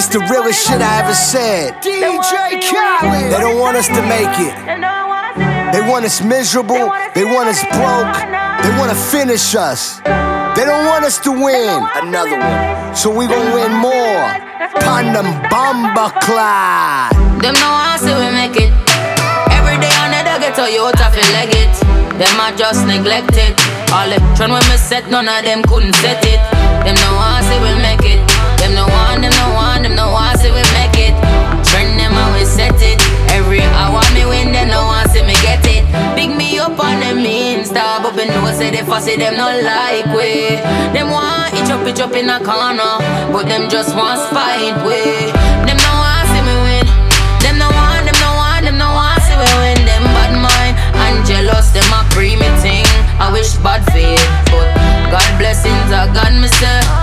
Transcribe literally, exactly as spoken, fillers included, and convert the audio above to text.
This the realest shit I ever said. D J Khaled. They don't want us to make it. They want us miserable. They want us broke. They want to finish us. They don't want us to win. Another one. So we gon' win more. Pandem Bomba Clyde. Them know I see we make it. Every day on the dog get you out of leg it. Them I just neglect it. All the trend when me set, none of them couldn't set it. Them know I see we make it. Them no want, them no want, them no want see we make it. Trend them how we set it. Every hour me win, them no want see me get it. Big me up on them Insta, but me know say they fussy, them no like we. Them want itch up, itch up in a corner, but them just want spite we. Them no want see me win. Them no want, them no want, them no want see me win. Them bad mind and jealous, them a pre me thing. I wish bad for it, but God blessings are God me say.